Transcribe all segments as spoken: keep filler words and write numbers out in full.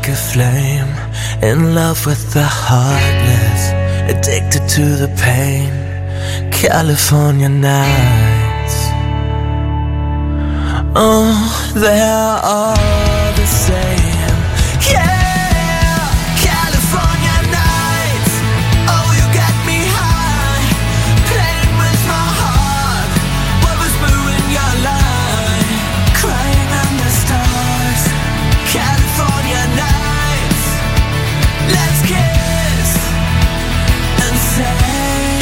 like a flame, in love with the heartless, addicted to the pain. California nights, oh, they're all the same. Yeah, California nights, oh, you get me high, playing with my heart, what was blue in your line, crying under stars. California nights, let's kiss and say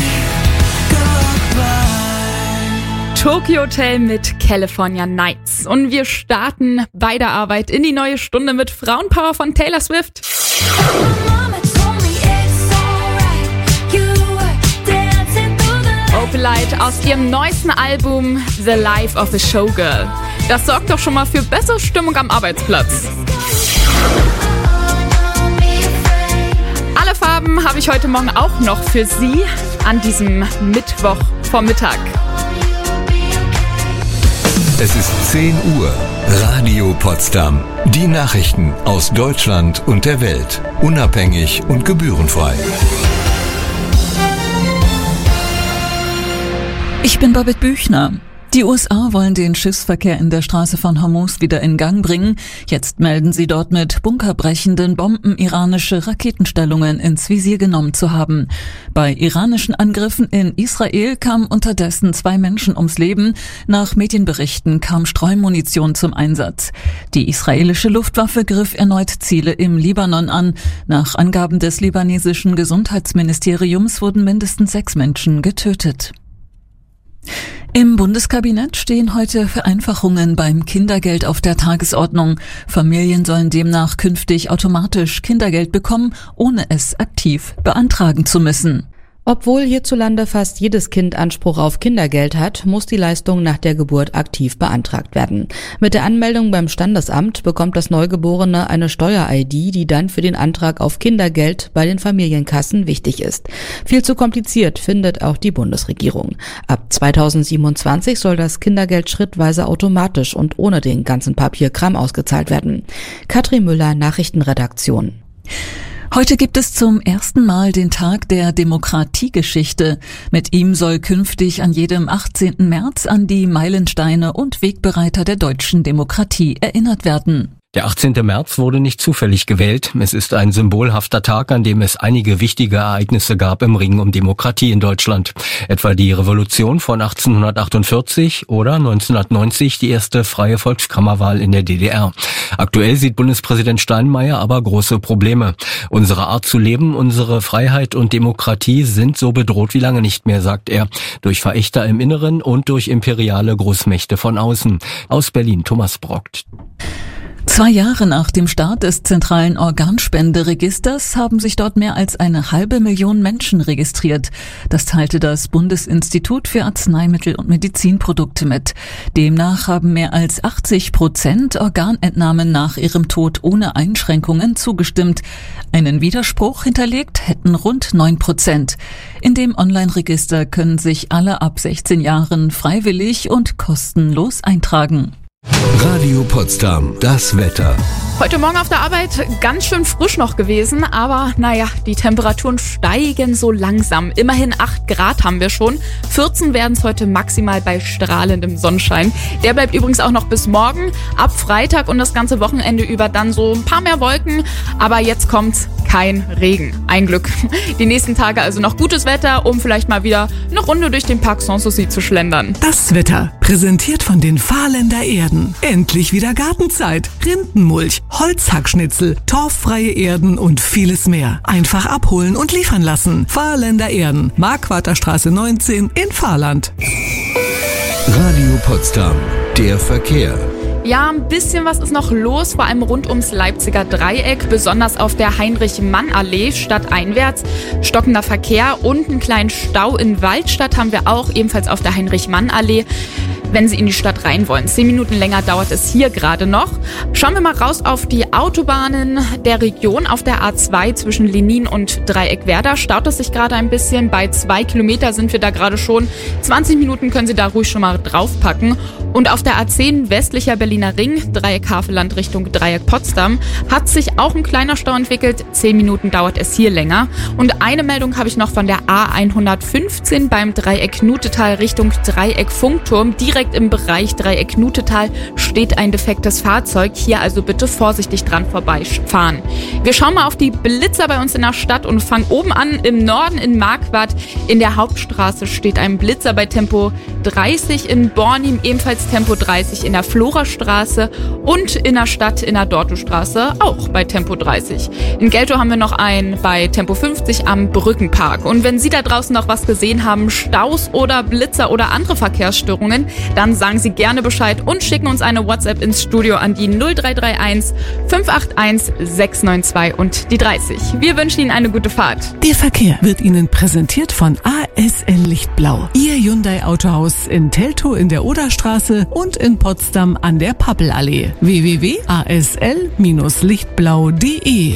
goodbye. Tokyo Hotel mit California Nights. Und wir starten bei der Arbeit in die neue Stunde mit Frauenpower von Taylor Swift. Opalite aus ihrem neuesten Album The Life of a Showgirl. Das sorgt doch schon mal für bessere Stimmung am Arbeitsplatz. Alle Farben habe ich heute Morgen auch noch für Sie an diesem Mittwochvormittag. Es ist zehn Uhr. Radio Potsdam. Die Nachrichten aus Deutschland und der Welt. Unabhängig und gebührenfrei. Ich bin Babette Büchner. Die U S A wollen den Schiffsverkehr in der Straße von Hormuz wieder in Gang bringen. Jetzt melden sie dort mit bunkerbrechenden Bomben iranische Raketenstellungen ins Visier genommen zu haben. Bei iranischen Angriffen in Israel kamen unterdessen zwei Menschen ums Leben. Nach Medienberichten kam Streumunition zum Einsatz. Die israelische Luftwaffe griff erneut Ziele im Libanon an. Nach Angaben des libanesischen Gesundheitsministeriums wurden mindestens sechs Menschen getötet. Im Bundeskabinett stehen heute Vereinfachungen beim Kindergeld auf der Tagesordnung. Familien sollen demnach künftig automatisch Kindergeld bekommen, ohne es aktiv beantragen zu müssen. Obwohl hierzulande fast jedes Kind Anspruch auf Kindergeld hat, muss die Leistung nach der Geburt aktiv beantragt werden. Mit der Anmeldung beim Standesamt bekommt das Neugeborene eine Steuer-I D, die dann für den Antrag auf Kindergeld bei den Familienkassen wichtig ist. Viel zu kompliziert findet auch die Bundesregierung. Ab zweitausendsiebenundzwanzig soll das Kindergeld schrittweise automatisch und ohne den ganzen Papierkram ausgezahlt werden. Katrin Müller, Nachrichtenredaktion. Heute gibt es zum ersten Mal den Tag der Demokratiegeschichte. Mit ihm soll künftig an jedem achtzehnten März an die Meilensteine und Wegbereiter der deutschen Demokratie erinnert werden. Der achtzehnte März wurde nicht zufällig gewählt. Es ist ein symbolhafter Tag, an dem es einige wichtige Ereignisse gab im Ring um Demokratie in Deutschland. Etwa die Revolution von achtzehnhundertachtundvierzig oder neunzehnhundertneunzig die erste freie Volkskammerwahl in der D D R. Aktuell sieht Bundespräsident Steinmeier aber große Probleme. Unsere Art zu leben, unsere Freiheit und Demokratie sind so bedroht wie lange nicht mehr, sagt er. Durch Verächter im Inneren und durch imperiale Großmächte von außen. Aus Berlin, Thomas Brockt. Zwei Jahre nach dem Start des zentralen Organspenderegisters haben sich dort mehr als eine halbe Million Menschen registriert. Das teilte das Bundesinstitut für Arzneimittel und Medizinprodukte mit. Demnach haben mehr als achtzig Prozent Organentnahmen nach ihrem Tod ohne Einschränkungen zugestimmt. Einen Widerspruch hinterlegt hätten rund neun Prozent. In dem Online-Register können sich alle ab sechzehn Jahren freiwillig und kostenlos eintragen. Radio Potsdam, das Wetter. Heute Morgen auf der Arbeit ganz schön frisch noch gewesen, aber naja, die Temperaturen steigen so langsam. Immerhin acht Grad haben wir schon. vierzehn werden es heute maximal bei strahlendem Sonnenschein. Der bleibt übrigens auch noch bis morgen. Ab Freitag und das ganze Wochenende über dann so ein paar mehr Wolken. Aber jetzt kommt's kein Regen. Ein Glück. Die nächsten Tage also noch gutes Wetter, um vielleicht mal wieder eine Runde durch den Parc Sanssouci zu schlendern. Das Wetter, präsentiert von den Fahrländer Erden. Endlich wieder Gartenzeit. Rindenmulch, Holzhackschnitzel, torffreie Erden und vieles mehr. Einfach abholen und liefern lassen. Fahrländer Erden, Marquarterstraße neunzehn in Fahrland. Radio Potsdam, der Verkehr. Ja, ein bisschen was ist noch los, vor allem rund ums Leipziger Dreieck, besonders auf der Heinrich-Mann-Allee stadteinwärts. Stockender Verkehr und einen kleinen Stau in Waldstadt haben wir auch, ebenfalls auf der Heinrich-Mann-Allee. wenn Sie in die Stadt rein wollen. Zehn Minuten länger dauert es hier gerade noch. Schauen wir mal raus auf die Autobahnen der Region. Auf der A zwei zwischen Lenin und Dreieckwerder staut es sich gerade ein bisschen. Bei zwei Kilometer sind wir da gerade schon. zwanzig Minuten können Sie da ruhig schon mal draufpacken. Und auf der A zehn westlicher Berliner Ring, Dreieck Havelland Richtung Dreieck Potsdam, hat sich auch ein kleiner Stau entwickelt. Zehn Minuten dauert es hier länger. Und eine Meldung habe ich noch von der A hundertfünfzehn beim Dreieck Nutetal Richtung Dreieck Funkturm. Direkt im Bereich Dreieck Nutetal steht ein defektes Fahrzeug. Hier also bitte vorsichtig dran vorbeifahren. Wir schauen mal auf die Blitzer bei uns in der Stadt und fangen oben an. Im Norden in Marquardt in der Hauptstraße steht ein Blitzer bei Tempo dreißig. In Bornim ebenfalls Tempo dreißig in der Florastraße und in der Stadt in der Dortostraße auch bei Tempo dreißig. In Geltow haben wir noch einen bei Tempo fünfzig am Brückenpark. Und wenn Sie da draußen noch was gesehen haben, Staus oder Blitzer oder andere Verkehrsstörungen, dann sagen Sie gerne Bescheid und schicken uns eine WhatsApp ins Studio an die null drei drei eins fünf acht eins sechs neun zwei und die dreißig. Wir wünschen Ihnen eine gute Fahrt. Der Verkehr wird Ihnen präsentiert von A S L Lichtblau. Ihr Hyundai Autohaus in Teltow in der Oderstraße und in Potsdam an der Pappelallee. w w w punkt a s l bindestrich lichtblau punkt d e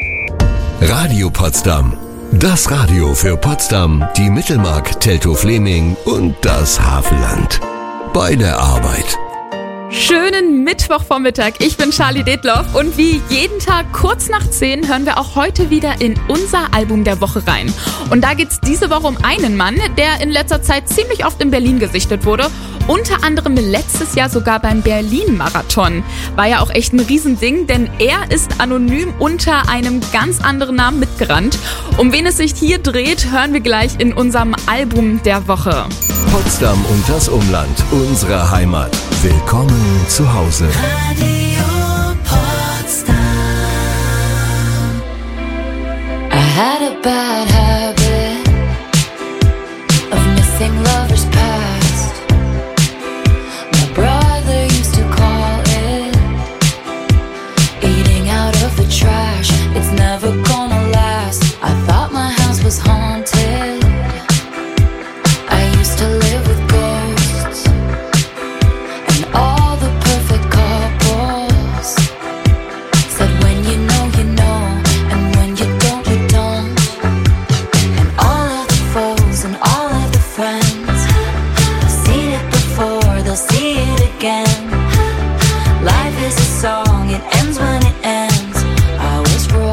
Radio Potsdam. Das Radio für Potsdam, die Mittelmark, Teltow-Fleming und das Havelland. Bei der Arbeit. Schönen Mittwochvormittag, ich bin Charlie Detloff und wie jeden Tag kurz nach zehn hören wir auch heute wieder in unser Album der Woche rein. Und da geht's diese Woche um einen Mann, der in letzter Zeit ziemlich oft in Berlin gesichtet wurde. Unter anderem letztes Jahr sogar beim Berlin-Marathon. War ja auch echt ein Riesending, denn er ist anonym unter einem ganz anderen Namen mitgerannt. Um wen es sich hier dreht, hören wir gleich in unserem Album der Woche. Potsdam und das Umland, unsere Heimat. Willkommen zu Hause. Radio Potsdam. I had a bad habit of missing lovers past. My brother used to call it eating out of the trash. It's never gonna last. I thought my house was haunted. I used to live with ghosts and all the perfect couples said when you know you know and when you don't you don't, and all of the foes and all of the friends have seen it before, they'll see it again. Life is a song, it ends when it ends. I was wrong.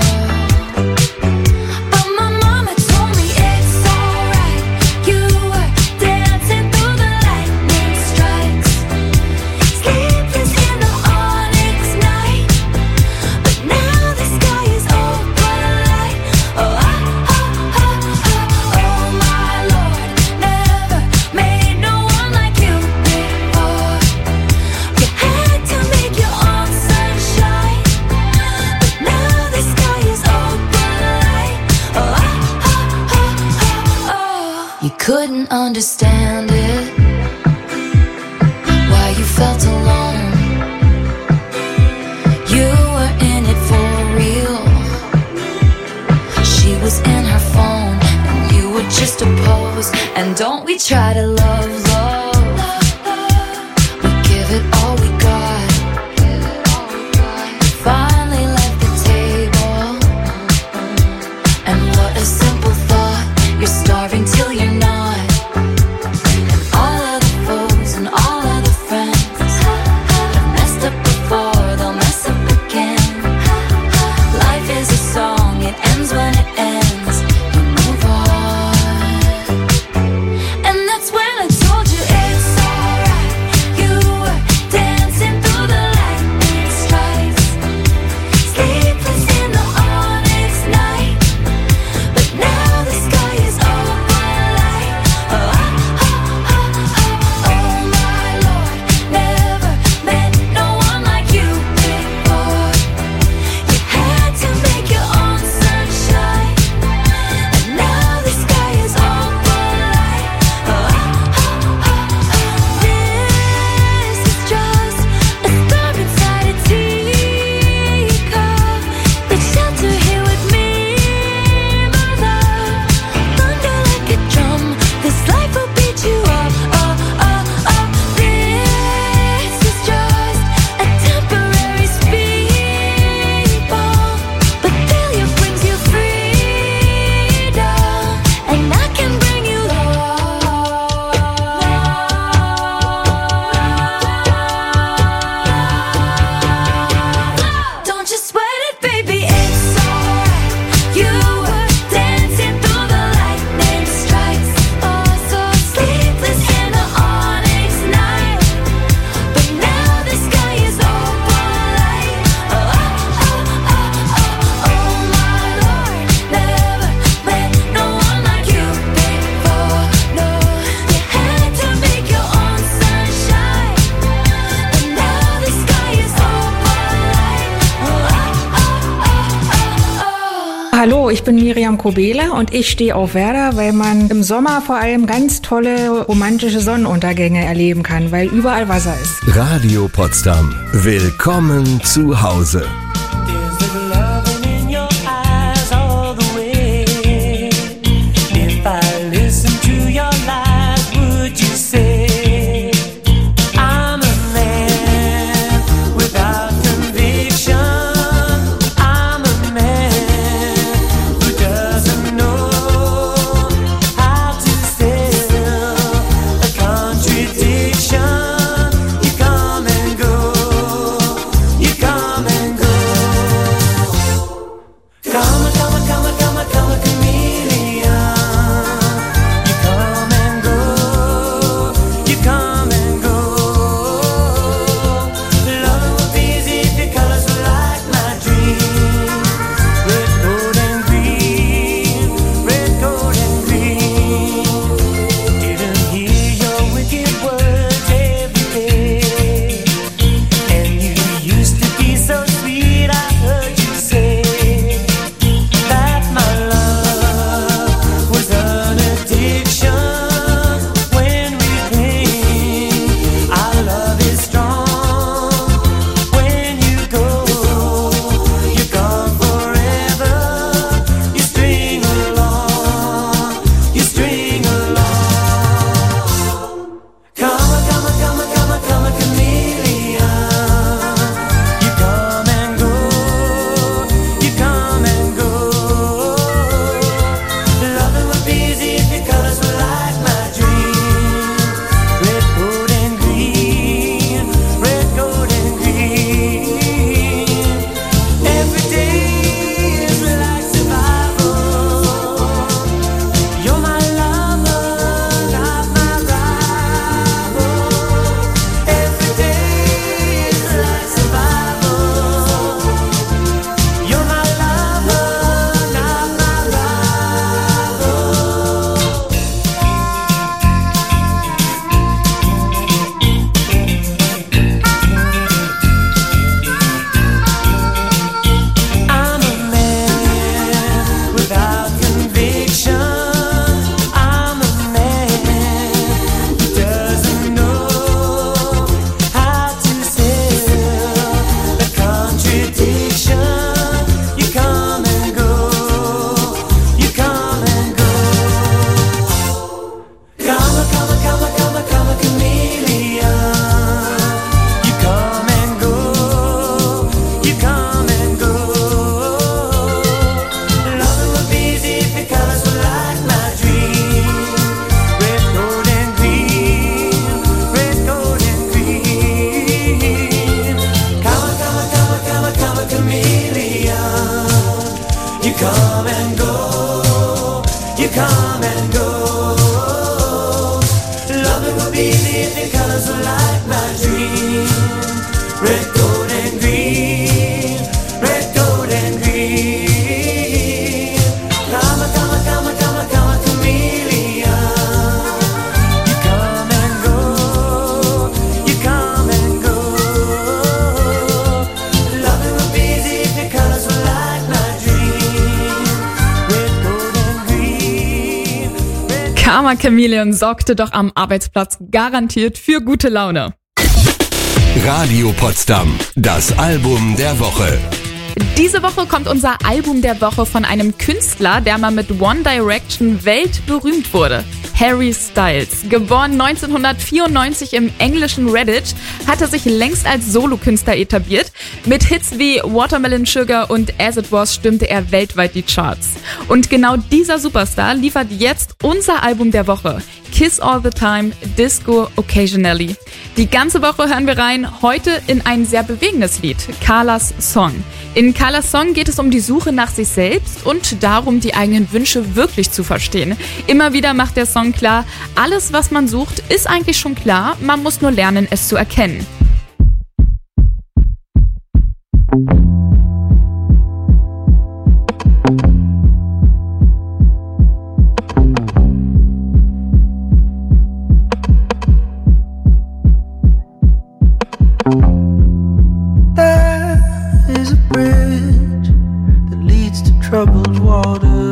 Couldn't understand it, why you felt alone. You were in it for real. She was in her phone and you were just a pose. And don't we try to love, love. We give it all we got. Finally left the table. And what a simple thought. You're starving till you're not. When I told you it bin Miriam Kobela und ich stehe auf Werder, weil man im Sommer vor allem ganz tolle romantische Sonnenuntergänge erleben kann, weil überall Wasser ist. Radio Potsdam. Willkommen zu Hause. Karma Chameleon sorgte doch am Arbeitsplatz garantiert für gute Laune. Radio Potsdam, das Album der Woche. Diese Woche kommt unser Album der Woche von einem Künstler, der mal mit One Direction weltberühmt wurde. Harry Styles. Geboren neunzehnhundertvierundneunzig im englischen Redditch, hat er sich längst als Solokünstler etabliert. Mit Hits wie Watermelon Sugar und As It Was stimmte er weltweit die Charts. Und genau dieser Superstar liefert jetzt unser Album der Woche. Kiss All the Time, Disco Occasionally. Die ganze Woche hören wir rein, heute in ein sehr bewegendes Lied, Carlas Song. In Carlas Song geht es um die Suche nach sich selbst und darum, die eigenen Wünsche wirklich zu verstehen. Immer wieder macht der Song klar, alles, was man sucht, ist eigentlich schon klar, man muss nur lernen, es zu erkennen. There is a bridge that leads to troubled waters.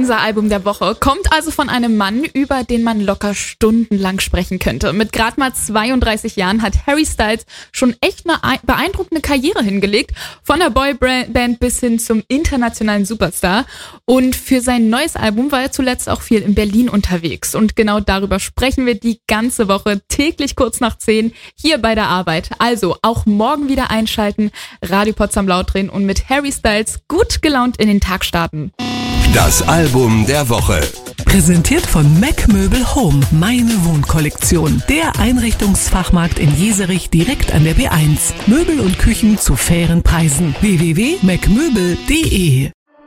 Unser Album der Woche kommt also von einem Mann, über den man locker stundenlang sprechen könnte. Mit gerade mal zweiunddreißig Jahren hat Harry Styles schon echt eine beeindruckende Karriere hingelegt, von der Boyband bis hin zum internationalen Superstar. Und für sein neues Album war er zuletzt auch viel in Berlin unterwegs. Und genau darüber sprechen wir die ganze Woche, täglich kurz nach zehn, hier bei der Arbeit. Also auch morgen wieder einschalten, Radio Potsdam laut drehen und mit Harry Styles gut gelaunt in den Tag starten. Das Album der Woche. Präsentiert von Mac Möbel Home, meine Wohnkollektion. Der Einrichtungsfachmarkt in Jeserich direkt an der B eins. Möbel und Küchen zu fairen Preisen. w w w punkt mac möbel punkt de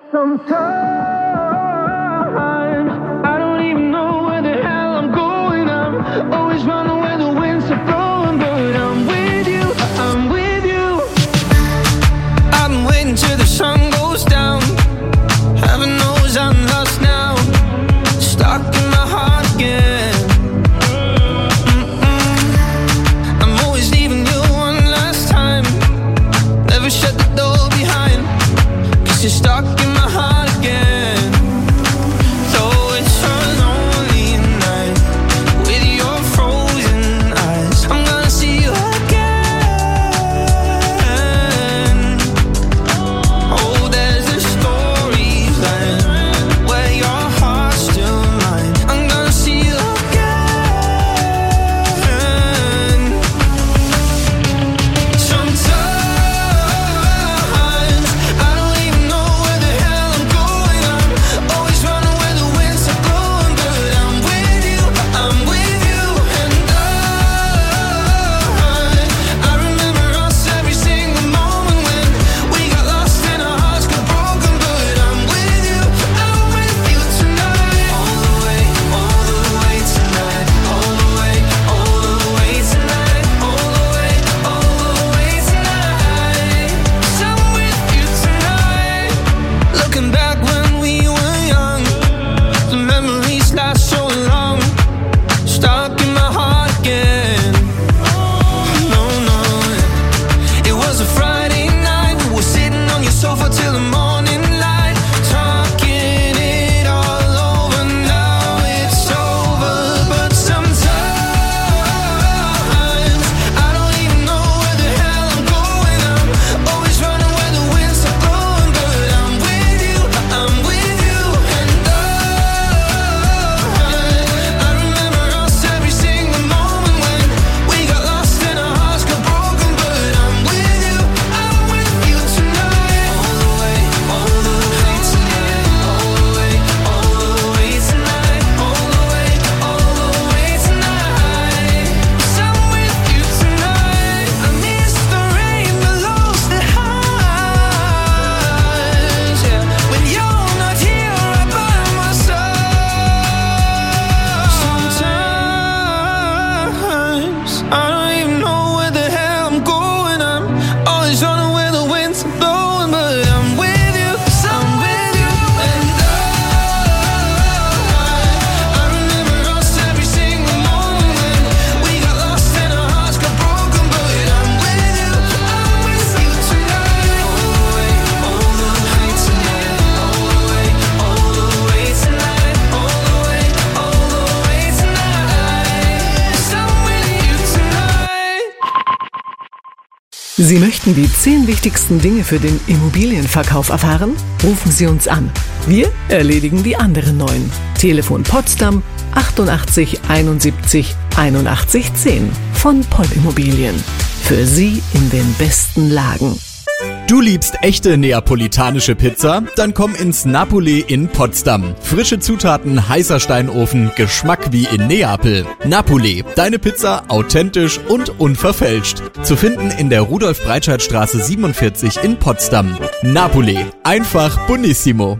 Sie möchten die zehn wichtigsten Dinge für den Immobilienverkauf erfahren? Rufen Sie uns an. Wir erledigen die anderen neun. Telefon Potsdam achtundachtzig einundsiebzig einundachtzig zehn von Poll Immobilien. Für Sie in den besten Lagen. Du liebst echte neapolitanische Pizza? Dann komm ins Napoli in Potsdam. Frische Zutaten, heißer Steinofen, Geschmack wie in Neapel. Napoli, deine Pizza authentisch und unverfälscht. Zu finden in der Rudolf-Breitscheid-Straße siebenundvierzig in Potsdam. Napoli, einfach buonissimo.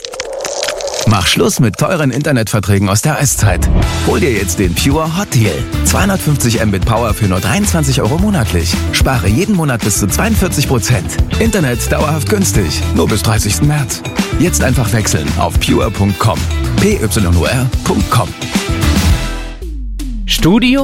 Mach Schluss mit teuren Internetverträgen aus der Eiszeit. Hol dir jetzt den Pure Hot Deal. zweihundertfünfzig Mbit Power für nur dreiundzwanzig Euro monatlich. Spare jeden Monat bis zu zweiundvierzig Prozent. Internet dauerhaft günstig. Nur bis dreißigsten März. Jetzt einfach wechseln auf pure punkt com. P Y U R punkt com. Studium,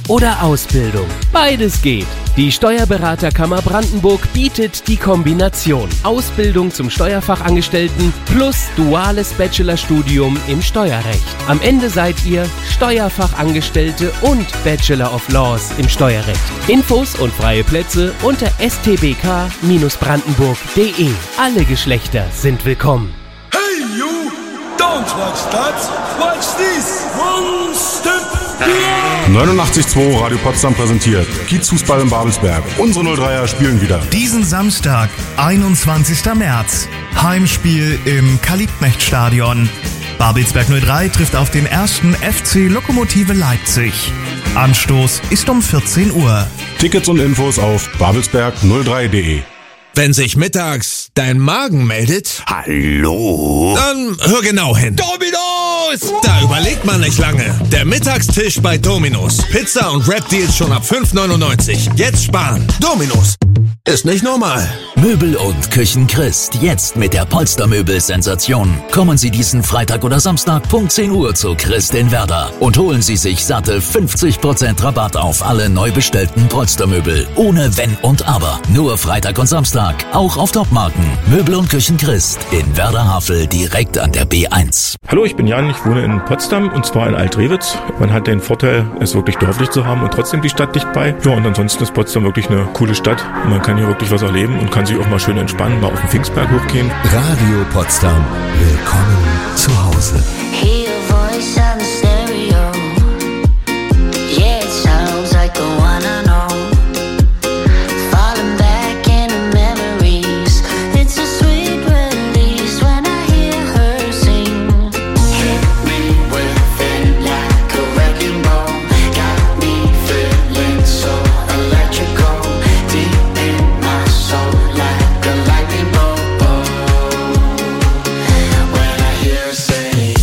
oder Ausbildung. Beides geht. Die Steuerberaterkammer Brandenburg bietet die Kombination Ausbildung zum Steuerfachangestellten plus duales Bachelorstudium im Steuerrecht. Am Ende seid ihr Steuerfachangestellte und Bachelor of Laws im Steuerrecht. Infos und freie Plätze unter s t b k dash brandenburg punkt d e. Alle Geschlechter sind willkommen. Hey you, don't watch that, watch this, one step beyond. neunundachtzig Komma zwei Radio Potsdam präsentiert Kiezfußball in Babelsberg. Unsere null dreier spielen wieder. Diesen Samstag, einundzwanzigster März. Heimspiel im Karl-Liebknecht-Stadion. Babelsberg null drei trifft auf den ersten F C Lokomotive Leipzig. Anstoß ist um vierzehn Uhr. Tickets und Infos auf babelsberg null drei punkt d e. Wenn sich mittags dein Magen meldet, hallo, dann hör genau hin. Dominos! Da überlegt man nicht lange. Der Mittagstisch bei Dominos. Pizza und Wrap-Deals schon ab fünf Neunundneunzig. Jetzt sparen. Dominos. Ist nicht normal. Möbel und Küchen Christ. Jetzt mit der Polstermöbel-Sensation. Kommen Sie diesen Freitag oder Samstag Punkt zehn Uhr zu Christ in Werder und holen Sie sich satte fünfzig Prozent Rabatt auf alle neu bestellten Polstermöbel. Ohne Wenn und Aber. Nur Freitag und Samstag. Auch auf Topmarken. Möbel und Küchen Christ in Werder-Havel direkt an der B eins. Hallo, ich bin Jan. Ich wohne in Potsdam und zwar in Alt-Rewitz. Man hat den Vorteil, es wirklich dörflich zu haben und trotzdem die Stadt dicht bei. Ja, und ansonsten ist Potsdam wirklich eine coole Stadt. Man kann hier wirklich was erleben und kann sich auch mal schön entspannen, mal auf den Pfingstberg hochgehen. Radio Potsdam. Willkommen zu Hause. Hear a voice on the stereo. Yeah, it sounds like the one I know. Falling back into memories. It's a sweet release when I hear her sing. Hit me with it like a wrecking ball. Got me feeling so electrical. Deep in my soul like a lightning bolt. When I hear her say,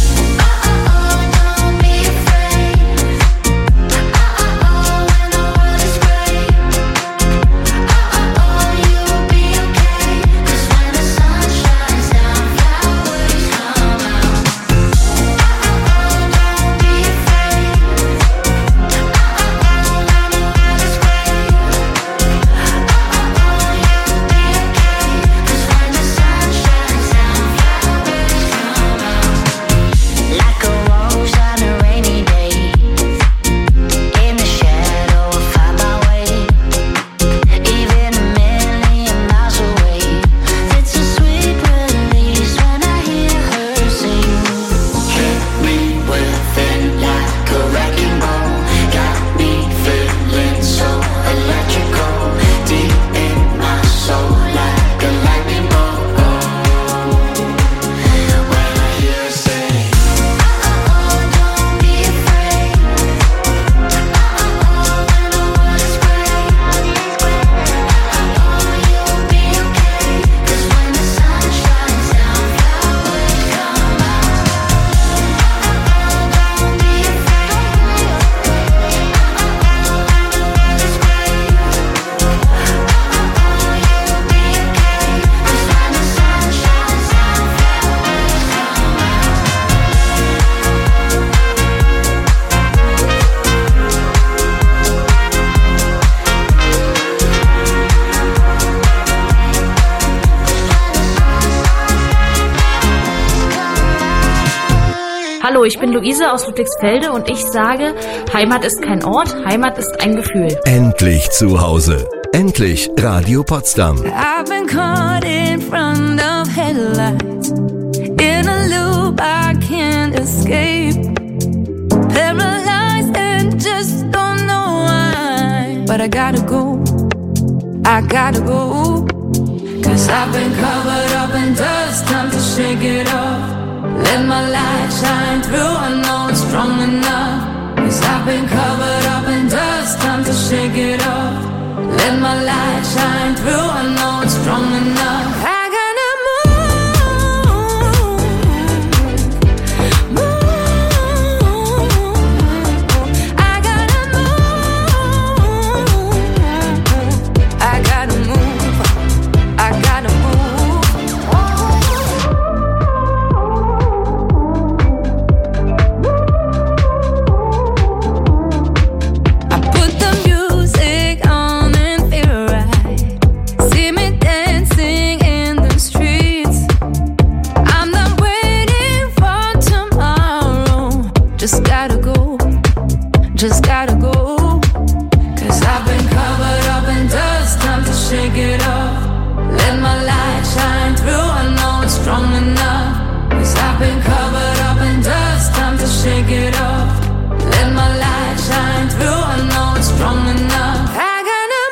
like a rose on a rainy day. In the shadow, I find my way. Even a million miles away. It's a sweet release when I hear her sing. Hit me with it like a wrecking ball. Got me feeling so electrical. Deep in my soul like a lightning bolt. When I hear her say, don't be afraid. When the world is gray, you'll be okay. 'Cause when the sun shines down, flowers come out. Don't be afraid. When the world is gray, you'll be okay. 'Cause when the sun shines down, flowers come out. Hallo, ich bin Luise aus Ludwigsfelde und ich sage, Heimat ist kein Ort, Heimat ist ein Gefühl. Endlich zu Hause. Endlich Radio Potsdam. I've been caught in front of headlights, in a loop I can't escape, paralyzed and just don't know why, but I gotta go, I gotta go, 'cause I've been covered up in dust, time to shake it off, let my light shine through, I know it's strong enough, 'cause I've been covered up in dust, time to shake it off. Let my light shine through, I know it's strong enough. I gotta move, move. I gotta move, I gotta move, I gotta move. I've been just gotta go, just gotta go. Cause I've been covered up in dust, time to shake it off. Let my light shine through, I know it's strong enough. Cause I've been covered up in dust, time to shake it off. Let my light shine through, I know it's strong enough. I gotta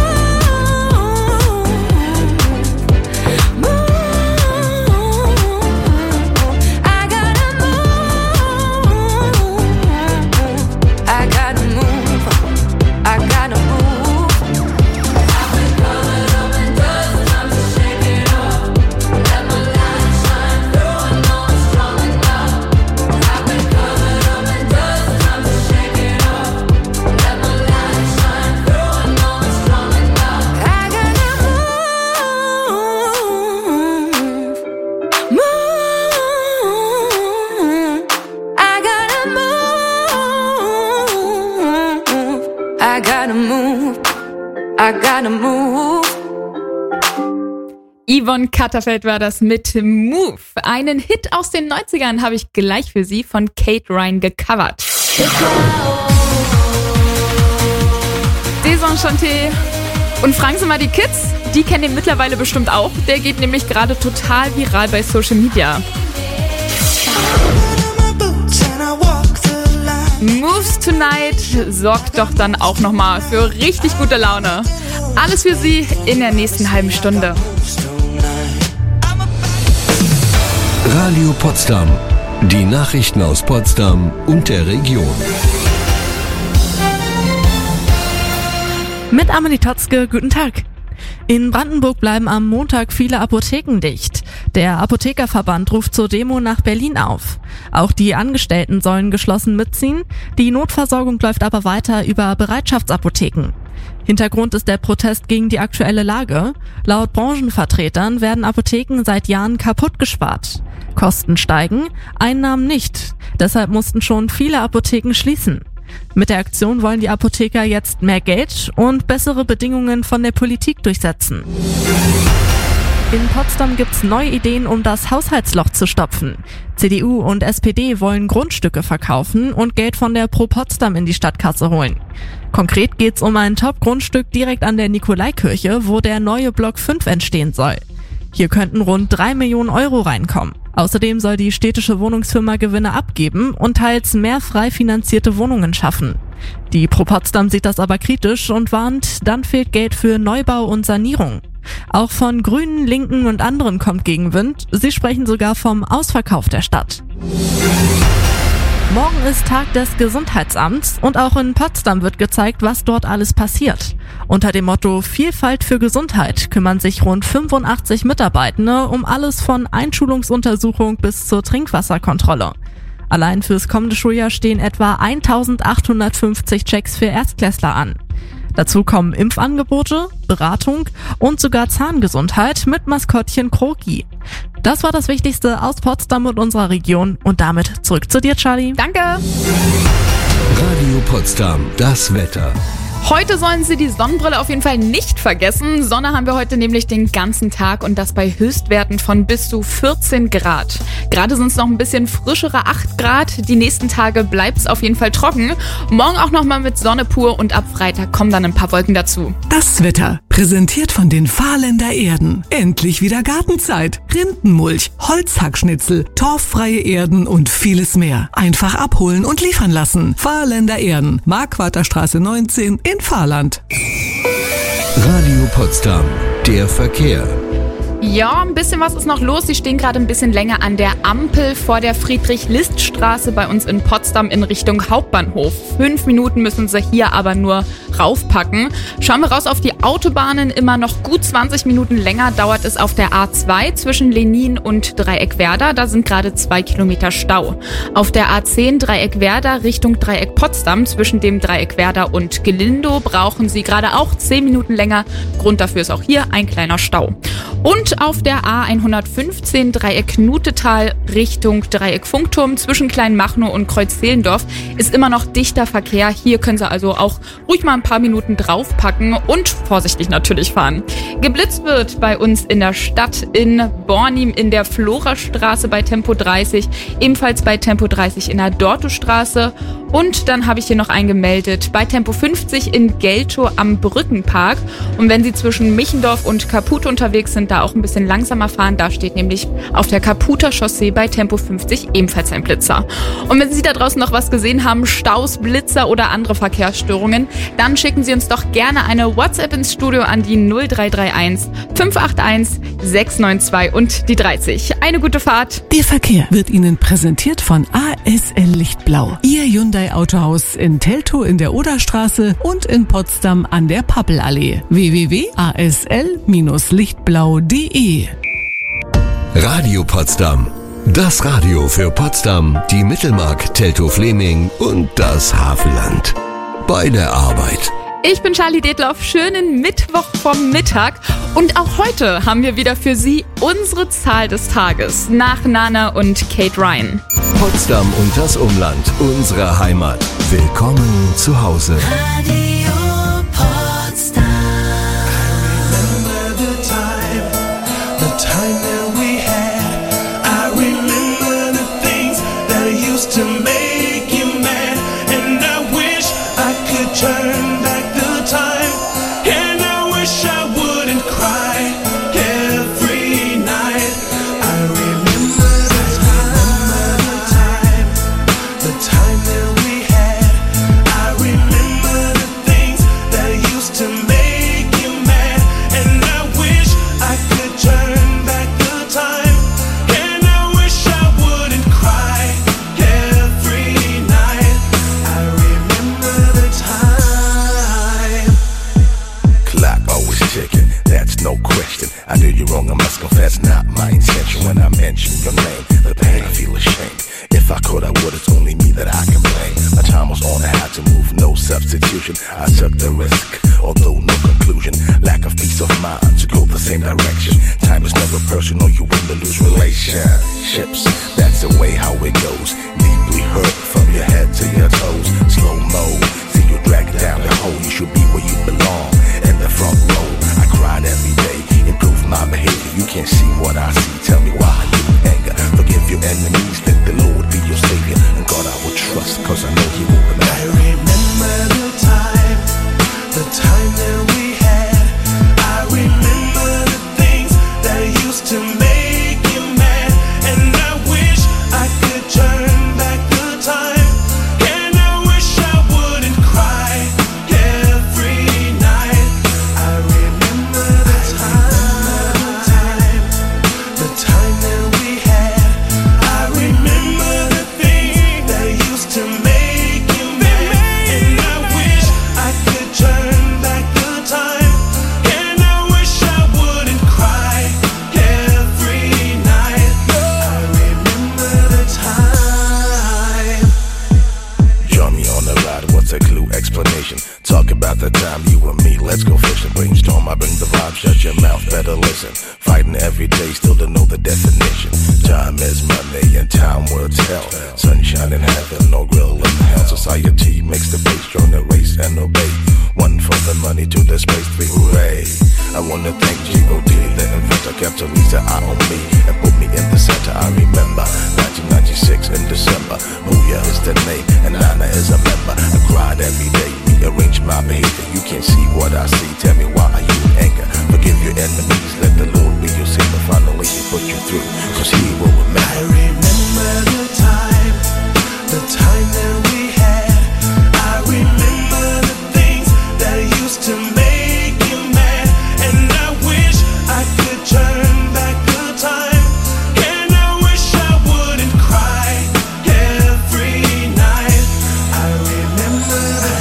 move, move. I gotta move, I gotta move, I gotta move. I've been covered up in dust, time to shake it off. Let my light shine through, I know it's strong enough. I've been covered up in dust, time to shake it off. Let my light shine through, I know it's strong enough. I gotta move, move. I gotta move, I gotta move, I gotta move. Yvonne Katterfeld war das mit Move. Einen Hit aus den neunzigern habe ich gleich für Sie von Kate Ryan gecovert. Desenchanté. Und fragen Sie mal die Kids, die kennen den mittlerweile bestimmt auch. Der geht nämlich gerade total viral bei Social Media. Moves Tonight sorgt doch dann auch nochmal für richtig gute Laune. Alles für Sie in der nächsten halben Stunde. Radio Potsdam. Die Nachrichten aus Potsdam und der Region. Mit Amelie Totzke, guten Tag. In Brandenburg bleiben am Montag viele Apotheken dicht. Der Apothekerverband ruft zur Demo nach Berlin auf. Auch die Angestellten sollen geschlossen mitziehen. Die Notversorgung läuft aber weiter über Bereitschaftsapotheken. Hintergrund ist der Protest gegen die aktuelle Lage. Laut Branchenvertretern werden Apotheken seit Jahren kaputt gespart. Kosten steigen, Einnahmen nicht. Deshalb mussten schon viele Apotheken schließen. Mit der Aktion wollen die Apotheker jetzt mehr Geld und bessere Bedingungen von der Politik durchsetzen. In Potsdam gibt's neue Ideen, um das Haushaltsloch zu stopfen. C D U und S P D wollen Grundstücke verkaufen und Geld von der Pro Potsdam in die Stadtkasse holen. Konkret geht's um ein Top-Grundstück direkt an der Nikolaikirche, wo der neue Block fünf entstehen soll. Hier könnten rund drei Millionen Euro reinkommen. Außerdem soll die städtische Wohnungsfirma Gewinne abgeben und teils mehr frei finanzierte Wohnungen schaffen. Die Pro Potsdam sieht das aber kritisch und warnt, dann fehlt Geld für Neubau und Sanierung. Auch von Grünen, Linken und anderen kommt Gegenwind. Sie sprechen sogar vom Ausverkauf der Stadt. Morgen ist Tag des Gesundheitsamts und auch in Potsdam wird gezeigt, was dort alles passiert. Unter dem Motto Vielfalt für Gesundheit kümmern sich rund fünfundachtzig Mitarbeitende um alles von Einschulungsuntersuchung bis zur Trinkwasserkontrolle. Allein fürs kommende Schuljahr stehen etwa eintausendachthundertfünfzig Checks für Erstklässler an. Dazu kommen Impfangebote, Beratung und sogar Zahngesundheit mit Maskottchen Kroki. Das war das Wichtigste aus Potsdam und unserer Region. Und damit zurück zu dir, Charlie. Danke. Radio Potsdam, das Wetter. Heute sollen Sie die Sonnenbrille auf jeden Fall nicht vergessen. Sonne haben wir heute nämlich den ganzen Tag und das bei Höchstwerten von bis zu vierzehn Grad. Gerade sind es noch ein bisschen frischere acht Grad. Die nächsten Tage bleibt es auf jeden Fall trocken. Morgen auch nochmal mit Sonne pur und ab Freitag kommen dann ein paar Wolken dazu. Das Wetter, präsentiert von den Fahrländer Erden. Endlich wieder Gartenzeit. Rindenmulch, Holzhackschnitzel, torffreie Erden und vieles mehr. Einfach abholen und liefern lassen. Fahrländer Erden, Marquarterstraße neunzehn in Fahrland. Radio Potsdam, der Verkehr. Ja, ein bisschen was ist noch los. Sie stehen gerade ein bisschen länger an der Ampel vor der Friedrich-List-Straße bei uns in Potsdam in Richtung Hauptbahnhof. Fünf Minuten müssen Sie hier aber nur raufpacken. Schauen wir raus auf die Autobahnen. Immer noch gut zwanzig Minuten länger dauert es auf der A zwei zwischen Lenin und Dreieckwerder. Da sind gerade zwei Kilometer Stau. Auf der A zehn Dreieckwerder Richtung Dreieck Potsdam zwischen dem Dreieckwerder und Gelindo brauchen Sie gerade auch zehn Minuten länger. Grund dafür ist auch hier ein kleiner Stau. Und Und auf der A hundertfünfzehn Dreieck Nutetal Richtung Dreieck Funkturm zwischen Kleinmachnow und Kreuz Zehlendorf ist immer noch dichter Verkehr. Hier können Sie also auch ruhig mal ein paar Minuten draufpacken und vorsichtig natürlich fahren. Geblitzt wird bei uns in der Stadt in Bornim in der Florastraße bei Tempo dreißig, ebenfalls bei Tempo dreißig in der Dortostraße. Und dann habe ich hier noch eingemeldet bei Tempo fünfzig in Geltow am Brückenpark. Und wenn Sie zwischen Michendorf und Kaput unterwegs sind, da auch ein bisschen langsamer fahren. Da steht nämlich auf der Kaputer Chaussee bei Tempo fünfzig ebenfalls ein Blitzer. Und wenn Sie da draußen noch was gesehen haben, Staus, Blitzer oder andere Verkehrsstörungen, dann schicken Sie uns doch gerne eine WhatsApp ins Studio an die null drei drei eins fünf acht eins sechs neun zwei und die dreißig. Eine gute Fahrt. Der Verkehr wird Ihnen präsentiert von A S L Lichtblau. Ihr Hyundai Autohaus in Teltow in der Oderstraße und in Potsdam an der Pappelallee. w w w punkt a s l lichtblau punkt d e Radio Potsdam. Das Radio für Potsdam, die Mittelmark, Teltow-Fleming und das Havelland. Bei der Arbeit. Ich bin Charlie Detloff, schönen Mittwoch vom Mittag und auch heute haben wir wieder für Sie unsere Zahl des Tages nach Nana und Kate Ryan. Potsdam und das Umland, unsere Heimat. Willkommen zu Hause. Radio Potsdam. Remember the time, the time that we had. I remember the things that used to make you mad, and I wish I could turn back the time, and I wish I wouldn't cry every night. I remember the time, the time that we had. I remember the things that used to make you mad, and I wish I could turn back the time, and I wish I wouldn't cry every night. I remember the time. Clock always ticking, that's no question. I knew you wrong, I must confess, not my intention. When I mention your name, the pain, I feel ashamed. If I could, I would, it's only me that I can blame. My time was on, I had to move, no substitution. I took the risk, although no conclusion. Lack of peace of mind to go the same direction. Time is never personal, you win to lose relationships. That's the way how it goes. Deeply hurt from your head to your toes. Slow mo, see you drag down the hole. You should be where you belong, in the front row. I cried every day, improve my behavior. You can't see what I see, tell me why you anger. Forgive your enemies, let the Lord be your savior. And God I will trust, cause I know he will remember. I remember the time, the time that we had. I remember the things that used to make you mad, and I wish I could turn back the time, and I wish I wouldn't cry every night. I remember the time, the time that we had. I remember the things that used to make you mad, and I wish I could turn back the time, and I wish I wouldn't cry every night. I remember the time. Join me on the ride, what's a clue explanation? Talk about the time you and me, let's go fishing. Brainstorm, I bring the vibe, shut your mouth, better listen. Fighting every day, still don't know the definition. Time is money and time will tell. Sunshine in heaven, no grill in hell. Society makes the base, join the race and obey. One for the money, two the space, three hooray. I wanna thank G O D, the inventor, kept a Lisa eye on me and put me in the center. I remember nineteen ninety-six in December. Booyah is the name and Nana is a member. I cried every day, rearrange my behavior. You can't see what I see, tell me why are you in anger? Forgive your enemies, let the Lord be your savior. Finally he put you through, cause he will remember. I remember the time, the time that we had. I remember the things that used to make you mad, and I wish I could turn back the time, and I wish I wouldn't cry every night. I remember the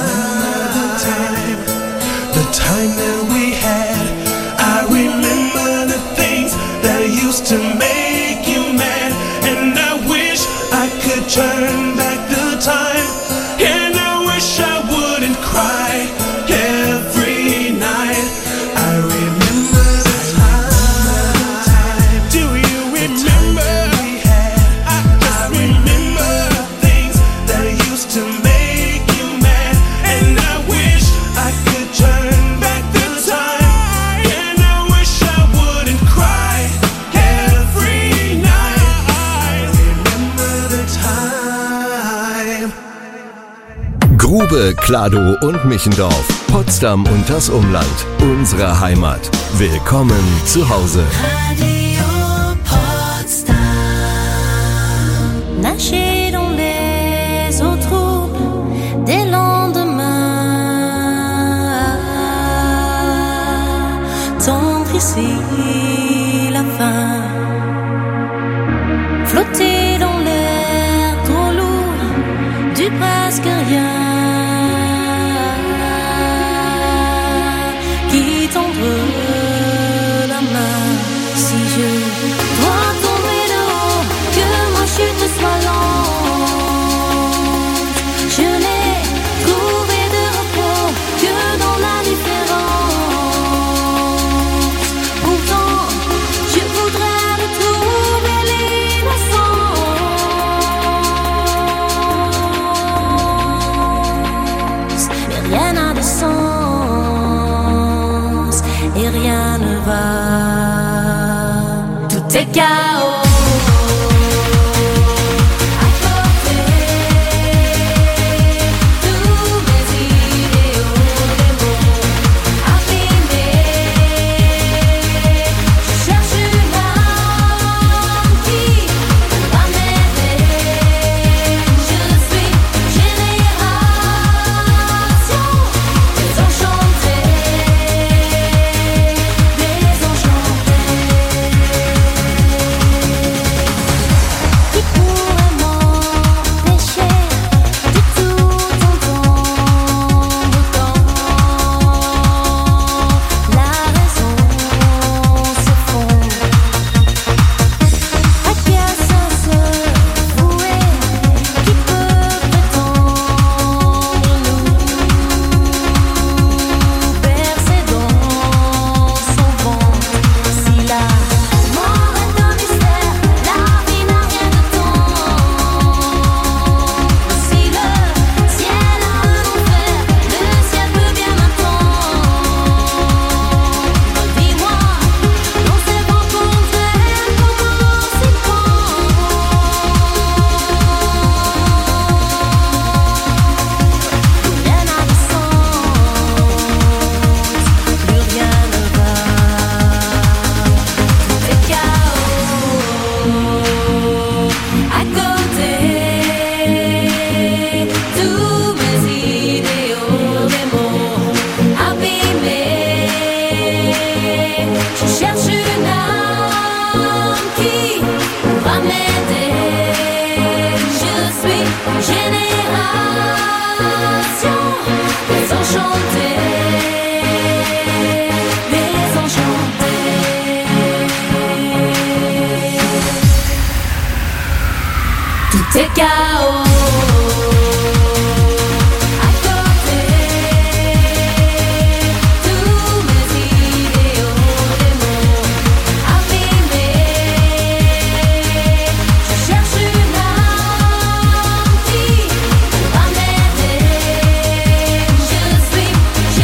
time, the time that we had. I remember the things that used to make you mad, and I wish I could turn back the to make you mad. And I wish I could turn back the time. And I wish I wouldn't cry every night. I remember the time. Grube, Kladow und Michendorf, Potsdam und das Umland, unsere Heimat. Willkommen zu Hause. Radio Potsdam. Nager dans les eaux troubles des lendemains. Tendre ici la fin. Flotter dans l'air trop lourd du presque rien. Qui tendre la main si je dois tomber de haut, que ma chute soit lente. Je n'ai trouvé de repos que dans la différence. Pourtant, je voudrais retrouver l'innocence. Mais rien n'a de sens et rien ne va. Tout est chaos. À côté, tous mes idéaux, des mots abîmés. Je cherche une âme qui va m'aider. Je suis génération désenchantée. Qui pourrait m'empêcher de tout entendre quand la raison s'effondre? À qui a ça se vouer? Qui peut prétendre nous bercer dans son ventre? Si la mort est un mystère, la vie n'a rien de temps. Si le ciel a un enfer, le ciel peut bien m'attendre. Dis-moi, dans ces vents contraires, comment s'y prendre? Plus rien n'a de sens, plus rien ne va. Tout est chaos. À côté, tous mes idéaux, des mots abîmés. Je cherche une âme qui va m'aider. Je suis génération désenchantée. Désenchantée. Tout est chaos. À côté, tous mes idéaux, des mots abîmés. Je cherche une âme qui va m'aider. Je suis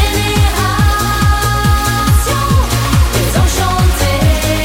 génération désenchantée.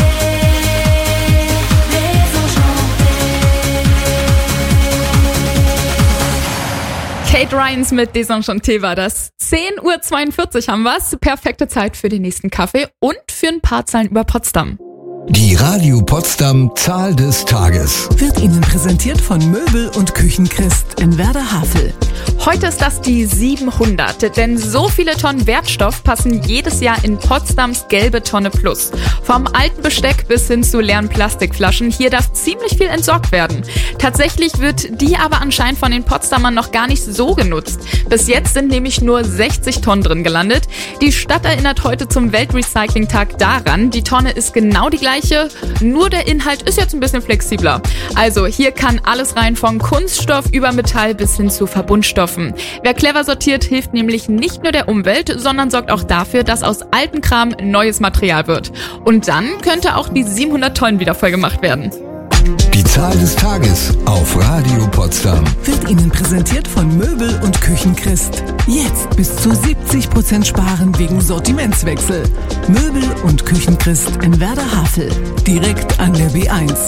Kate Ryans mit Desenchanté war das. zehn Uhr zweiundvierzig haben wir's. Perfekte Zeit für den nächsten Kaffee und für ein paar Zeilen über Potsdam. Die Radio Potsdam Zahl des Tages. Wird Ihnen präsentiert von Möbel und Küchenchrist in Werder-Havel. Heute ist das die siebenhundert, denn so viele Tonnen Wertstoff passen jedes Jahr in Potsdams gelbe Tonne Plus. Vom alten Besteck bis hin zu leeren Plastikflaschen, hier darf ziemlich viel entsorgt werden. Tatsächlich wird die aber anscheinend von den Potsdamern noch gar nicht so genutzt. Bis jetzt sind nämlich nur sechzig Tonnen drin gelandet. Die Stadt erinnert heute zum Weltrecycling-Tag daran, die Tonne ist genau die gleiche, nur der Inhalt ist jetzt ein bisschen flexibler. Also hier kann alles rein, von Kunststoff über Metall bis hin zu Verbundstoffen. Wer clever sortiert, hilft nämlich nicht nur der Umwelt, sondern sorgt auch dafür, dass aus altem Kram neues Material wird. Und dann könnte auch die siebenhundert Tonnen wieder voll gemacht werden. Die Zahl des Tages auf Radio Potsdam. Wird Ihnen präsentiert von Möbel und Küchenchrist. Jetzt bis zu siebzig Prozent sparen wegen Sortimentswechsel. Möbel und Küchenchrist in Werder-Havel. Direkt an der B eins.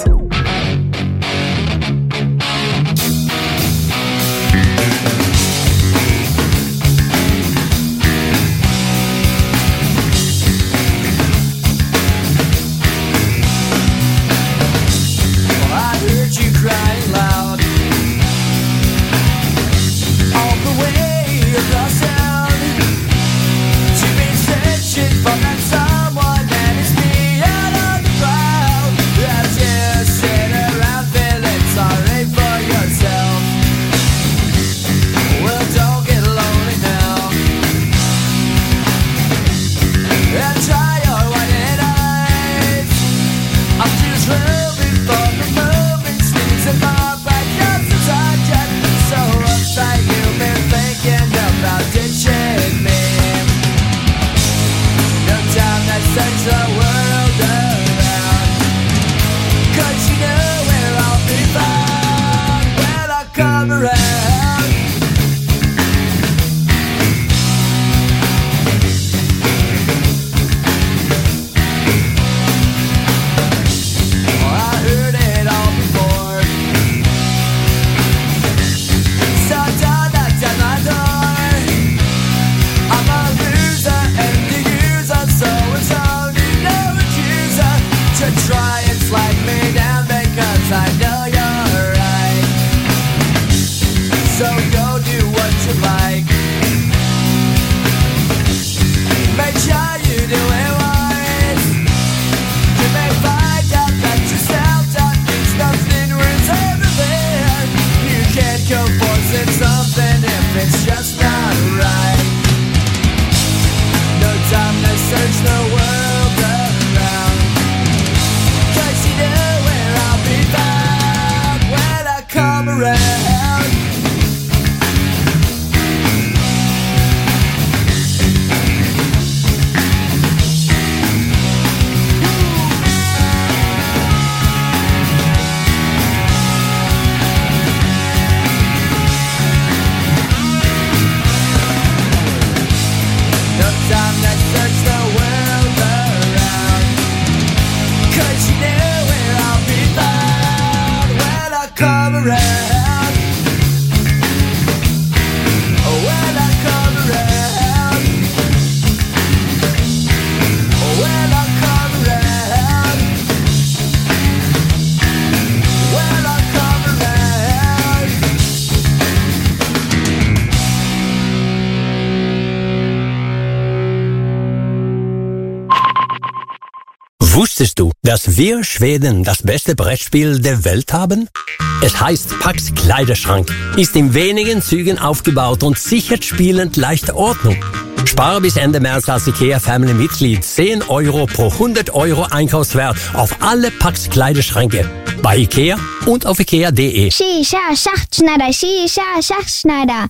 Wusstest du, dass wir Schweden das beste Brettspiel der Welt haben? Es heißt Pax Kleiderschrank, ist in wenigen Zügen aufgebaut und sichert spielend leichte Ordnung. Spare bis Ende März als IKEA Family Mitglied zehn Euro pro hundert Euro Einkaufswert auf alle Pax Kleiderschränke. Bei IKEA und auf ikea punkt de. Shisha Schachtschneider, Shisha Schachtschneider.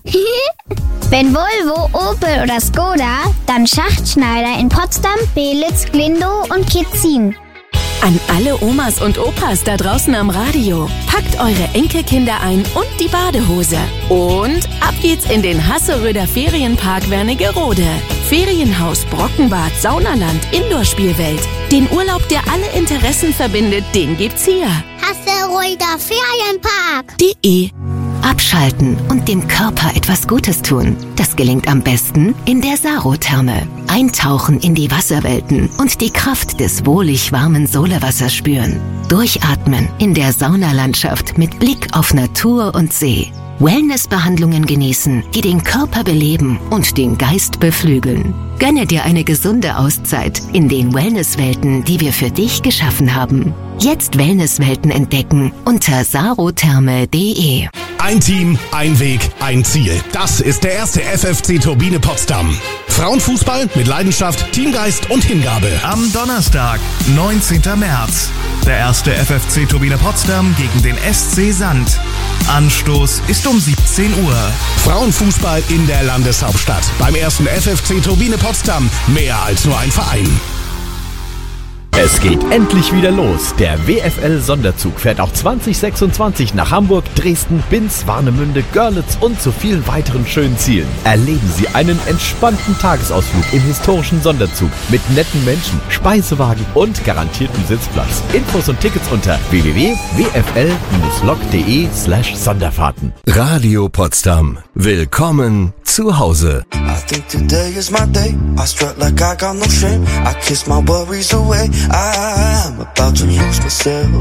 Wenn Volvo, Opel oder Skoda, dann Schachtschneider in Potsdam, Belitz, Glindow und Kitzin. An alle Omas und Opas da draußen am Radio. Packt eure Enkelkinder ein und die Badehose. Und ab geht's in den Hasseröder Ferienpark Wernigerode. Ferienhaus, Brockenbad, Saunaland, Indoor-Spielwelt. Den Urlaub, der alle Interessen verbindet, den gibt's hier. Hasseröder Ferienpark. De. Abschalten und dem Körper etwas Gutes tun. Das gelingt am besten in der Sarotherme. Eintauchen in die Wasserwelten und die Kraft des wohlig warmen Solewassers spüren. Durchatmen in der Saunalandschaft mit Blick auf Natur und See. Wellnessbehandlungen genießen, die den Körper beleben und den Geist beflügeln. Gönne dir eine gesunde Auszeit in den Wellnesswelten, die wir für dich geschaffen haben. Jetzt Wellnesswelten entdecken unter sarotherme punkt de. Ein Team, ein Weg, ein Ziel. Das ist der erste F F C Turbine Potsdam. Frauenfußball mit Leidenschaft, Teamgeist und Hingabe. Am Donnerstag, neunzehnten März. Der erste F F C Turbine Potsdam gegen den S C Sand. Anstoß ist um siebzehn Uhr. Frauenfußball in der Landeshauptstadt. Beim ersten F F C Turbine Potsdam. Mehr als nur ein Verein. Es geht endlich wieder los. Der W F L-Sonderzug fährt auch zwanzig sechsundzwanzig nach Hamburg, Dresden, Binz, Warnemünde, Görlitz und zu vielen weiteren schönen Zielen. Erleben Sie einen entspannten Tagesausflug im historischen Sonderzug mit netten Menschen, Speisewagen und garantiertem Sitzplatz. Infos und Tickets unter w w w punkt w f l dash lok punkt d e slash Sonderfahrten. Radio Potsdam. Willkommen zu Hause. I think today is my day. I strut like I got no shame. I kiss my worries away. I'm about to lose myself,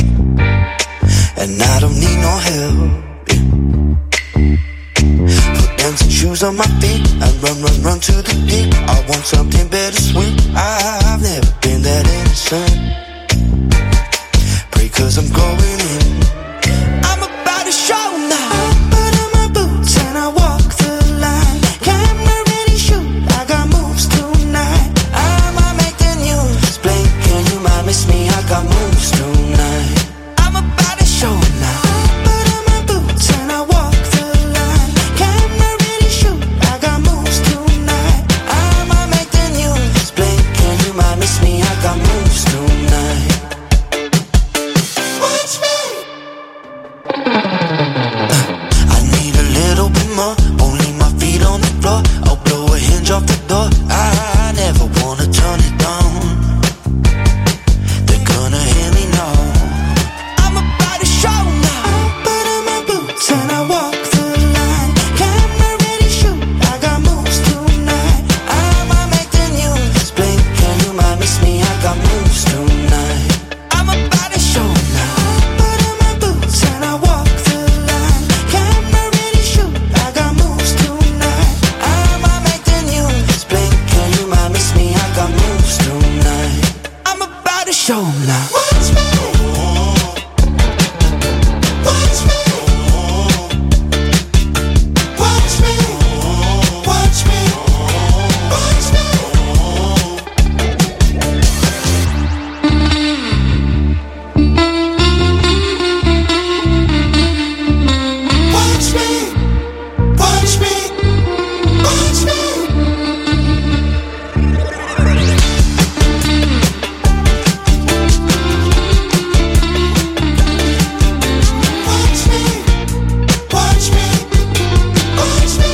and I don't need no help. Put dancing shoes on my feet and run, run, run to the beat. I want something bittersweet. I've never been that innocent. Pray 'cause I'm going in. I'm about to show now. Put on my boots and I walk the line. Camera ready, shoot. I got moves tonight. I'ma make the news. Blink and you might miss me. I got moves tonight. I'm about to show now. Put on my boots and I walk the line. Camera ready, shoot. I got moves tonight. I'ma make the news. Blink and you might miss me. I got moves tonight. Watch me. I need a little bit more. Only my feet on the floor. I'll blow a hinge off the door. I never wanna turn it down. They're gonna hear me now. I'm about to show now. Put on my boots and I walk the line. Camera ready, shoot. I got moves tonight. I'ma make the news. Blink and you might miss me. I got moves tonight. I'm about to show now. Put on my boots and I walk the line. Camera ready, shoot. I got moves tonight. I'ma make the news. Blink and you might miss me. I got moves tonight. I'm about to show now. Watch me. Watch me. Watch me. Watch me. Watch me. Watch me. Watch me. Watch me. Watch me. Watch me. Watch me.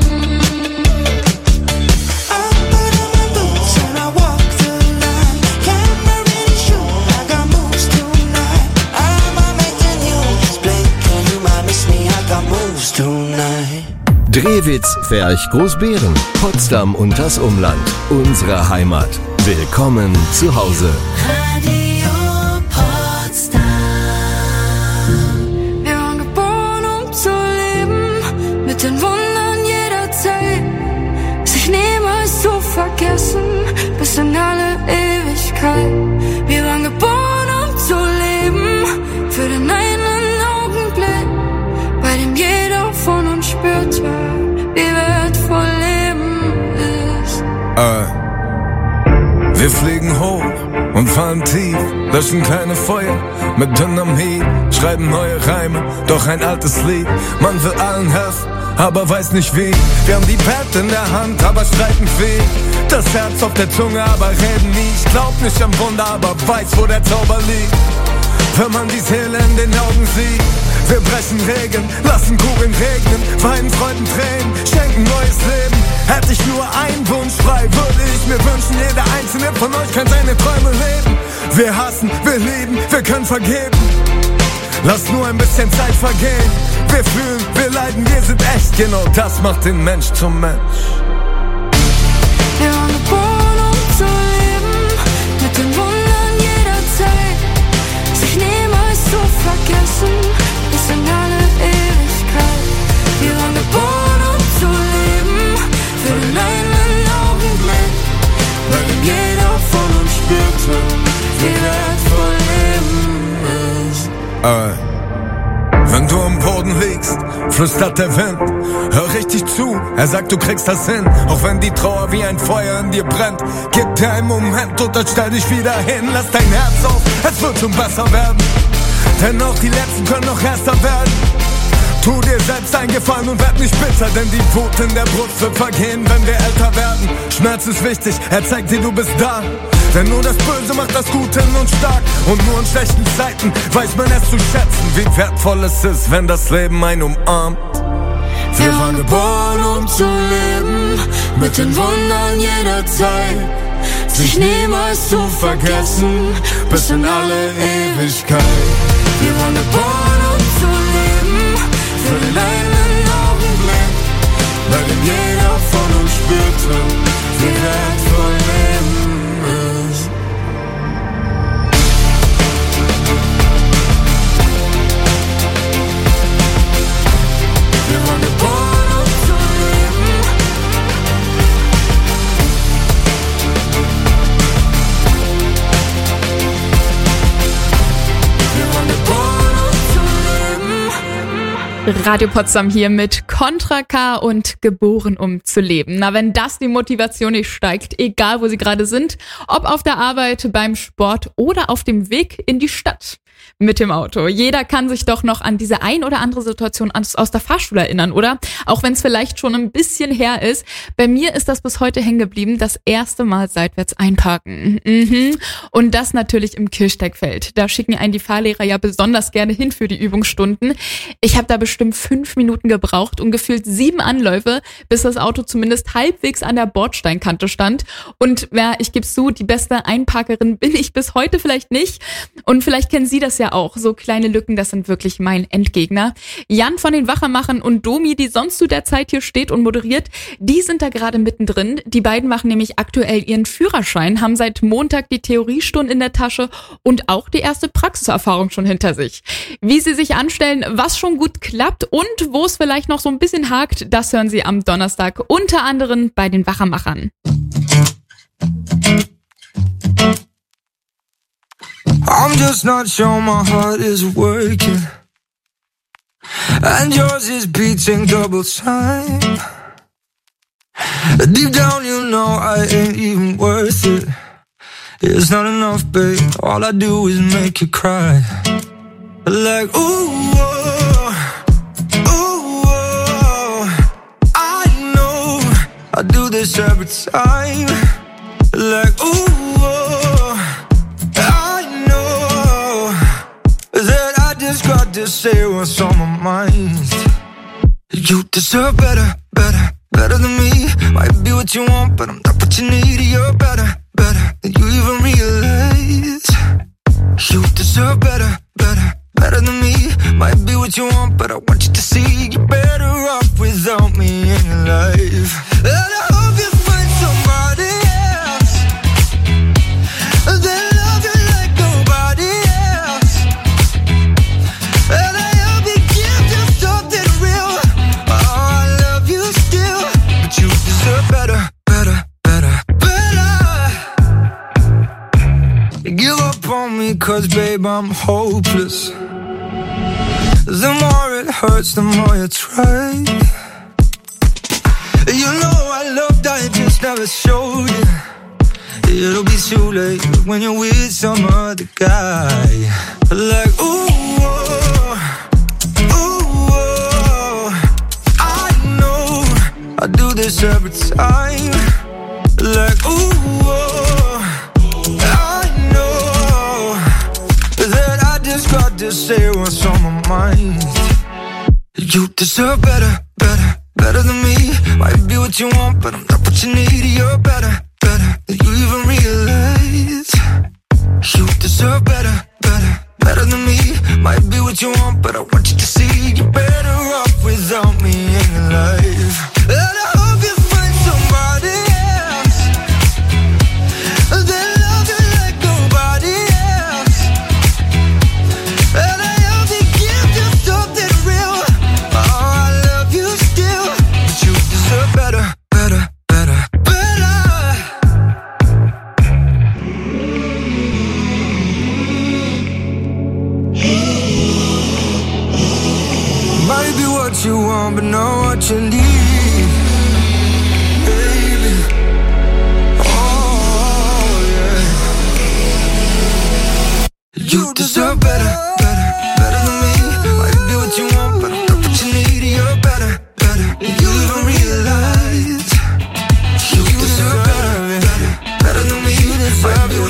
I put on my boots and I walk the line. Camera ready, shoot. I got moves tonight. I'ma make the news. Blink and you might miss me. I got moves tonight. Drehwitz, Ferch, Großbeeren, Potsdam und das Umland. Unsere Heimat. Willkommen zu Hause. Radio Potsdam. Wir waren geboren, um zu leben, mit den Wundern jeder Zeit. Sich niemals zu vergessen, bis in alle Ewigkeit. Wir waren geboren, um zu leben, für den einen Augenblick, bei dem jeder von uns spürte, wie wertvoll Leben ist. Äh. Wir fliegen hoch und fahren tief, löschen kleine Feuer mit Dynamit, schreiben neue Reime, doch ein altes Lied. Man will allen helfen, aber weiß nicht wie. Wir haben die Pad in der Hand, aber streiten viel. Das Herz auf der Zunge, aber reden nie. Ich glaub nicht am Wunder, aber weiß, wo der Zauber liegt. Wenn man die Seele in den Augen sieht. Wir brechen Regeln, lassen Kugeln regnen, weinen Freuden Tränen, schenken neues Leben. Hätte ich nur einen Wunsch frei, würde ich mir wünschen, jeder einzelne von euch kann seine Träume leben. Wir hassen, wir lieben, wir können vergeben. Lass nur ein bisschen Zeit vergehen. Wir fühlen, wir leiden, wir sind echt. Genau das macht den Mensch zum Mensch. Wir waren geboren, um zu leben, mit den Wundern jeder Zeit. Sich niemals zu vergessen, bis in alle Ewigkeit. Wir waren geboren, um zu leben, für den einen Augenblick, weil ihm jeder von uns spürte, wie wertvoll Leben ist. Äh. Wenn du am Boden liegst, flüstert der Wind. Hör richtig zu, er sagt, du kriegst das hin. Auch wenn die Trauer wie ein Feuer in dir brennt. Gib dir einen Moment und dann stell dich wieder hin. Lass dein Herz auf, es wird schon besser werden. Denn auch die Letzten können noch erster werden. Tu dir selbst einen Gefallen und werd nicht bitter, denn die Wut in der Brust wird vergehen, wenn wir älter werden. Schmerz ist wichtig, er zeigt dir, du bist da. Denn nur das Böse macht das Gute in uns stark. Und nur in schlechten Zeiten weiß man es zu schätzen, wie wertvoll es ist, wenn das Leben einen umarmt. Wir waren geboren, um zu leben, mit den Wundern jeder Zeit, sich niemals zu vergessen, bis in alle Ewigkeit. Wir waren geboren, um zu leben, für den einen Augenblick, bei dem jeder von uns spürte, wie wertvoll Leben ist. Wir waren geboren, um zu leben. Wir waren geboren, um zu leben. Radio Potsdam hier mit Contra K und Geboren, um zu leben. Na, wenn das die Motivation nicht steigt, egal wo Sie gerade sind, ob auf der Arbeit, beim Sport oder auf dem Weg in die Stadt mit dem Auto. Jeder kann sich doch noch an diese ein oder andere Situation aus, aus der Fahrschule erinnern, oder? Auch wenn es vielleicht schon ein bisschen her ist. Bei mir ist das bis heute hängen geblieben, das erste Mal seitwärts einparken. Mhm. Und das natürlich im Kirchsteigfeld. Da schicken einen die Fahrlehrer ja besonders gerne hin für die Übungsstunden. Ich habe da bestimmt fünf Minuten gebraucht und gefühlt sieben Anläufe, bis das Auto zumindest halbwegs an der Bordsteinkante stand. Und ja, ich gebe zu, die beste Einparkerin bin ich bis heute vielleicht nicht. Und vielleicht kennen Sie das ja auch. So kleine Lücken, das sind wirklich mein Endgegner. Jan von den Wachermachern und Domi, die sonst zu der Zeit hier steht und moderiert, die sind da gerade mittendrin. Die beiden machen nämlich aktuell ihren Führerschein, haben seit Montag die Theoriestunden in der Tasche und auch die erste Praxiserfahrung schon hinter sich. Wie sie sich anstellen, was schon gut klappt und wo es vielleicht noch so ein bisschen hakt, das hören Sie am Donnerstag unter anderem bei den Wachermachern. I'm just not sure my heart is working, and yours is beating double time. Deep down you know I ain't even worth it. It's not enough, babe, all I do is make you cry. Like, ooh, oh, ooh, oh, I know I do this every time. Like, ooh, oh, that I just got to say what's on my mind. You deserve better, better, better than me. Might be what you want, but I'm not what you need. You're better, better than you even realize. You deserve better, better, better than me. Might be what you want, but I want you to see you're better off without me in your life. And I hope you find somebody else that love you like nobody else. And I hope you give you something real. Oh, I love you still, but you deserve better, better, better, better. Give up on me, cause babe, I'm hopeless. The more it hurts, the more you try. You know I loved, I just never showed you. It'll be too late when you're with some other guy. Like, ooh, oh, ooh, oh, I know I do this every time. Like, ooh, oh, I know that I just got to say what's on my mind. You deserve better, better, better than me. Might be what you want, but I'm not what you need. You're better, better than you even realize. You deserve better, better, better than me. Might be what you want, but I want you to see you're better off without me in your life. And I hope you find somebody else that love you like nobody else. And I hope you give you something real. Oh, I love you still, but you deserve better, better, better, better. Might be what you want, but not what you need, baby. Oh, yeah. You deserve better, better, better than me. Might be what you want, but not what you need. You're better, better than you even realize. You deserve better, better, better than me. Might be what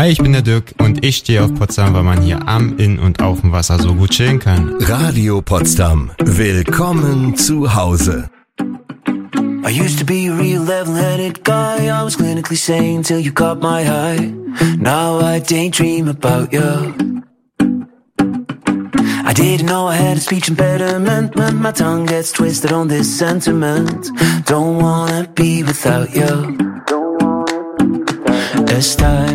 Hi, ich bin der Dirk und ich stehe auf Potsdam, weil man hier am, in und auf dem Wasser so gut chillen kann. Radio Potsdam. Willkommen zu Hause. I used to be a real level-headed guy. I was clinically sane till you caught my eye. Now I daydream about you. I didn't know I had a speech impediment. My tongue gets twisted on this sentiment. Don't wanna be without you. Esta